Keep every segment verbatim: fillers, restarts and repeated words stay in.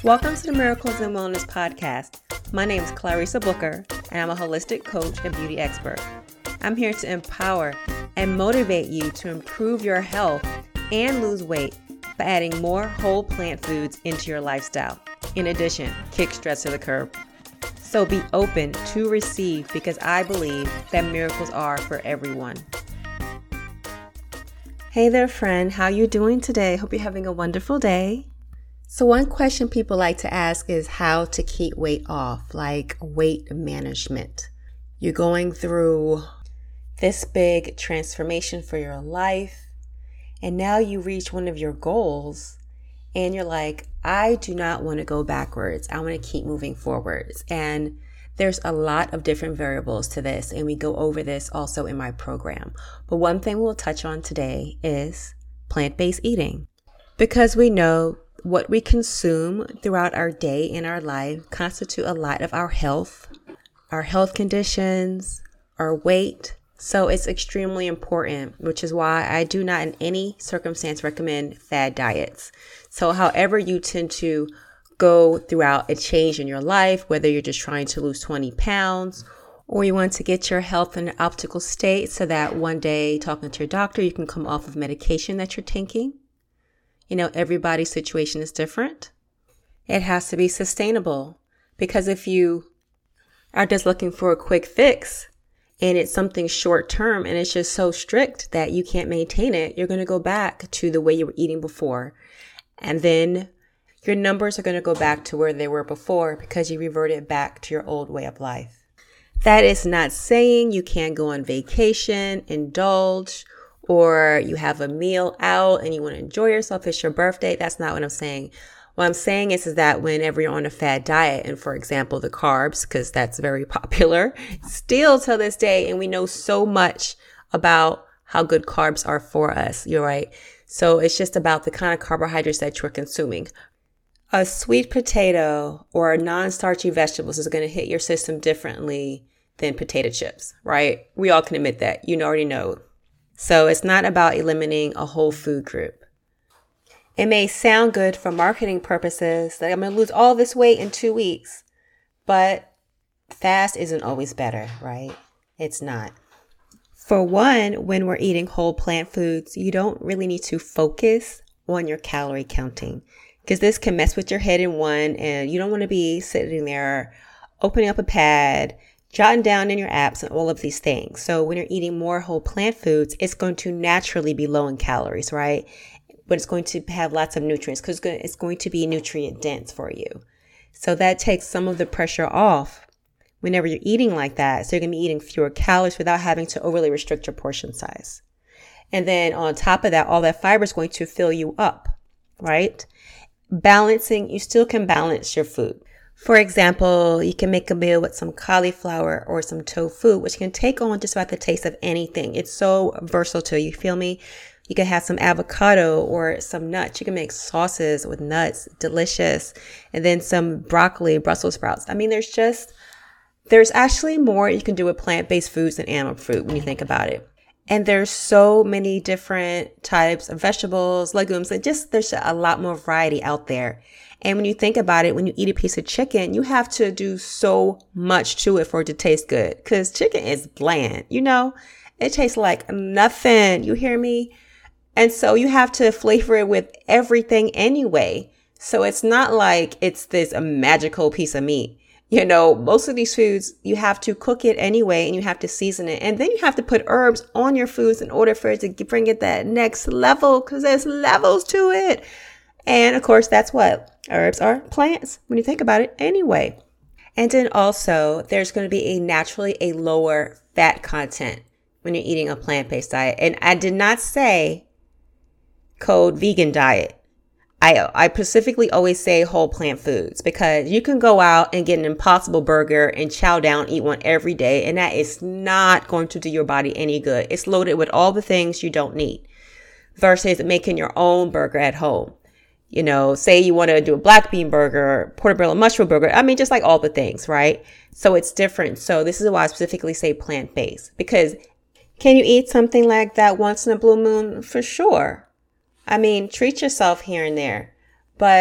Welcome to the Miracles in Wellness podcast. My name is Clarissa Booker, and I'm a holistic coach and beauty expert. I'm here to empower and motivate you to improve your health and lose weight by adding more whole plant foods into your lifestyle. In addition, kick stress to the curb. So be open to receive, because I believe that miracles are for everyone. Hey there, friend. How you doing today? Hope you're having a wonderful day. So one question people like to ask is how to keep weight off, like weight management. You're going through this big transformation for your life, and now you reach one of your goals, and you're like, I do not want to go backwards. I want to keep moving forwards. And there's a lot of different variables to this, and we go over this also in my program. But one thing we'll touch on today is plant-based eating, because we know what we consume throughout our day and our life constitute a lot of our health, our health conditions, our weight. So it's extremely important, which is why I do not in any circumstance recommend fad diets. So however you tend to go throughout a change in your life, whether you're just trying to lose twenty pounds or you want to get your health in an optimal state so that one day talking to your doctor, you can come off of medication that you're taking. You know, everybody's situation is different. It has to be sustainable, because if you are just looking for a quick fix and it's something short term and it's just so strict that you can't maintain it, you're going to go back to the way you were eating before. And then your numbers are going to go back to where they were before because you reverted back to your old way of life. That is not saying you can't go on vacation, indulge, or you have a meal out and you want to enjoy yourself. It's your birthday. That's not what I'm saying. What I'm saying is, is that whenever you're on a fad diet, and for example, the carbs, because that's very popular still till this day. And we know so much about how good carbs are for us. You're right. So it's just about the kind of carbohydrates that you're consuming. A sweet potato or a non-starchy vegetables is going to hit your system differently than potato chips, right? We all can admit that. You already know. So it's not about eliminating a whole food group. It may sound good for marketing purposes that I'm going to lose all this weight in two weeks, but fast isn't always better, right? It's not. For one, when we're eating whole plant foods, you don't really need to focus on your calorie counting, because this can mess with your head in one, and you don't want to be sitting there opening up a pad, jotting down in your apps and all of these things. So when you're eating more whole plant foods, it's going to naturally be low in calories, right? But it's going to have lots of nutrients because it's going to be nutrient dense for you. So that takes some of the pressure off whenever you're eating like that. So you're going to be eating fewer calories without having to overly restrict your portion size. And then on top of that, all that fiber is going to fill you up, right? Balancing, you still can balance your food. For example, you can make a meal with some cauliflower or some tofu, which can take on just about the taste of anything. It's so versatile. You feel me? You can have some avocado or some nuts. You can make sauces with nuts. Delicious. And then some broccoli, Brussels sprouts. I mean, there's just, there's actually more you can do with plant-based foods than animal food when you think about it. And there's so many different types of vegetables, legumes, and just there's a lot more variety out there. And when you think about it, when you eat a piece of chicken, you have to do so much to it for it to taste good, because chicken is bland, you know, it tastes like nothing. You hear me? And so you have to flavor it with everything anyway. So it's not like it's this a magical piece of meat. You know, most of these foods, you have to cook it anyway, and you have to season it. And then you have to put herbs on your foods in order for it to bring it that next level, because there's levels to it. And of course, that's what herbs are, plants, when you think about it anyway. And then also, there's going to be a naturally a lower fat content when you're eating a plant-based diet. And I did not say code vegan diet. I I specifically always say whole plant foods, because you can go out and get an Impossible Burger and chow down, eat one every day, and that is not going to do your body any good. It's loaded with all the things you don't need versus making your own burger at home. You know, say you want to do a black bean burger, portobello mushroom burger. I mean, just like all the things, right? So it's different. So this is why I specifically say plant-based, because can you eat something like that once in a blue moon? For sure. I mean, treat yourself here and there, but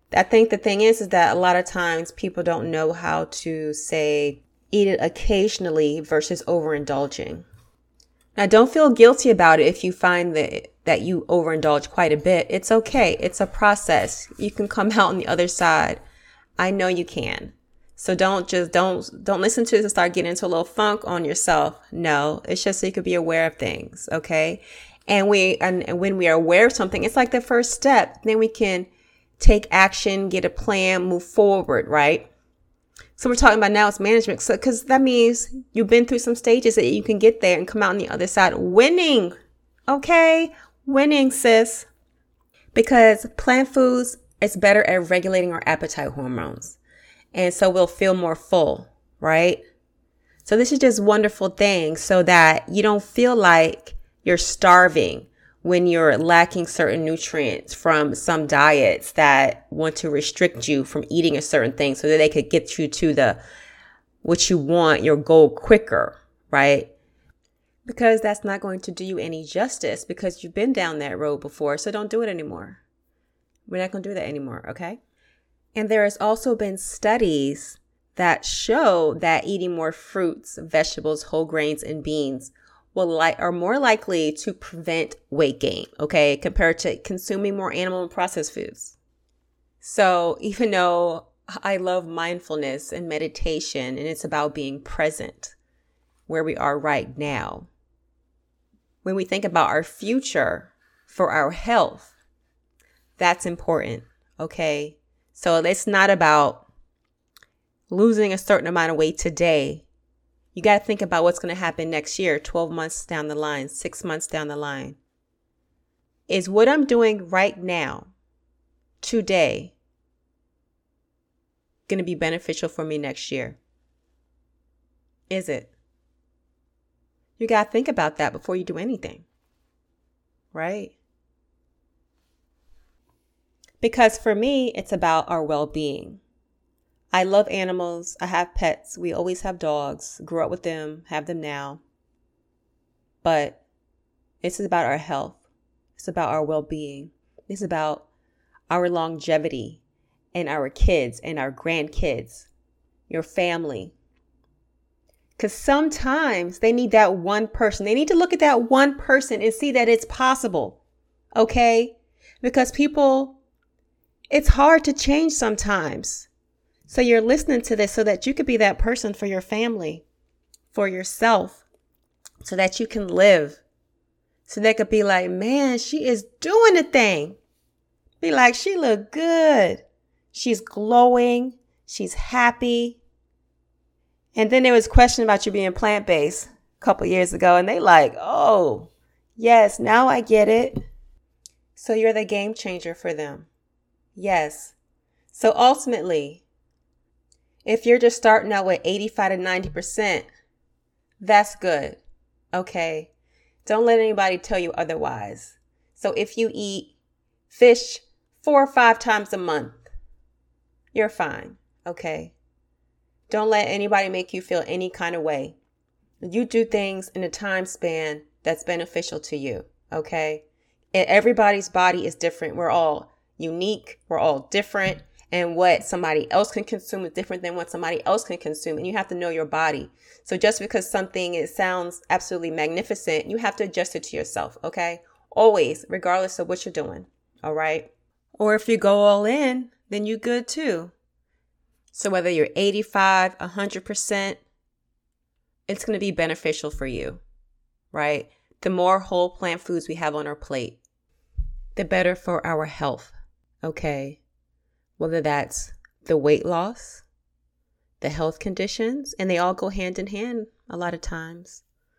I think the thing is, is that a lot of times people don't know how to say, eat it occasionally versus overindulging. Now, don't feel guilty about it if you find that, that you overindulge quite a bit. It's okay. It's a process. You can come out on the other side. I know you can. So don't just, don't, don't listen to this and start getting into a little funk on yourself. No, it's just so you could be aware of things. Okay. And we, and, and when we are aware of something, it's like the first step. Then we can take action, get a plan, move forward, right? So we're talking about now it's management. So, cause that means you've been through some stages that you can get there and come out on the other side winning. Okay. Winning, sis. Because plant foods, it's better at regulating our appetite hormones. And so we'll feel more full, right? So this is just wonderful thing so that you don't feel like you're starving when you're lacking certain nutrients from some diets that want to restrict you from eating a certain thing so that they could get you to the, what you want, your goal quicker, right? Because that's not going to do you any justice because you've been down that road before. So don't do it anymore. We're not going to do that anymore. Okay. And there has also been studies that show that eating more fruits, vegetables, whole grains, and beans will li- are more likely to prevent weight gain, okay, compared to consuming more animal and processed foods. So even though I love mindfulness and meditation, and it's about being present where we are right now, when we think about our future for our health, that's important, okay? So it's not about losing a certain amount of weight today. You got to think about what's going to happen next year, twelve months down the line, six months down the line. Is what I'm doing right now, today, going to be beneficial for me next year? Is it? You got to think about that before you do anything, right? Because for me, it's about our well-being. I love animals. I have pets. We always have dogs. Grew up with them, have them now. But this is about our health. It's about our well-being. It's about our longevity and our kids and our grandkids, your family. Because sometimes they need that one person. They need to look at that one person and see that it's possible. Okay? Because people, it's hard to change sometimes. So you're listening to this so that you could be that person for your family, for yourself, so that you can live. So they could be like, man, she is doing the thing. Be like, she look good. She's glowing. She's happy. And then there was a question about you being plant-based a couple years ago. And they like, oh, yes, now I get it. So you're the game changer for them. Yes. So ultimately, if you're just starting out with eighty-five to ninety percent, that's good. Okay. Don't let anybody tell you otherwise. So if you eat fish four or five times a month, you're fine. Okay. Don't let anybody make you feel any kind of way. You do things in a time span that's beneficial to you. Okay. And everybody's body is different. We're all unique. We're all different. And what somebody else can consume is different than what somebody else can consume. And you have to know your body. So just because something it sounds absolutely magnificent, you have to adjust it to yourself. Okay. Always, regardless of what you're doing. All right. Or if you go all in, then you good too. So whether you're eighty-five, one hundred percent, it's going to be beneficial for you. Right. The more whole plant foods we have on our plate, the better for our health. Okay. Whether that's the weight loss, the health conditions, and they all go hand in hand a lot of times.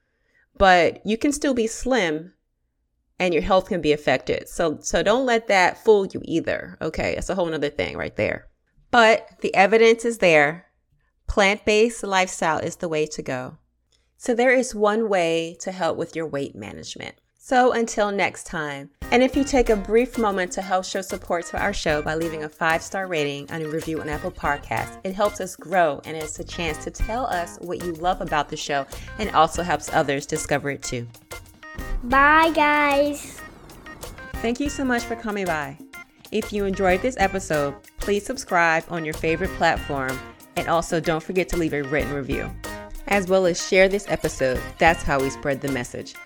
But you can still be slim and your health can be affected. So, so don't let that fool you either. Okay. That's a whole nother thing right there. But the evidence is there. Plant-based lifestyle is the way to go. So there is one way to help with your weight management. So until next time, and if you take a brief moment to help show support to our show by leaving a five-star rating and a review on Apple Podcasts, it helps us grow and it's a chance to tell us what you love about the show and also helps others discover it too. Bye, guys. Thank you so much for coming by. If you enjoyed this episode, please subscribe on your favorite platform, and also don't forget to leave a written review, as well as share this episode. That's how we spread the message.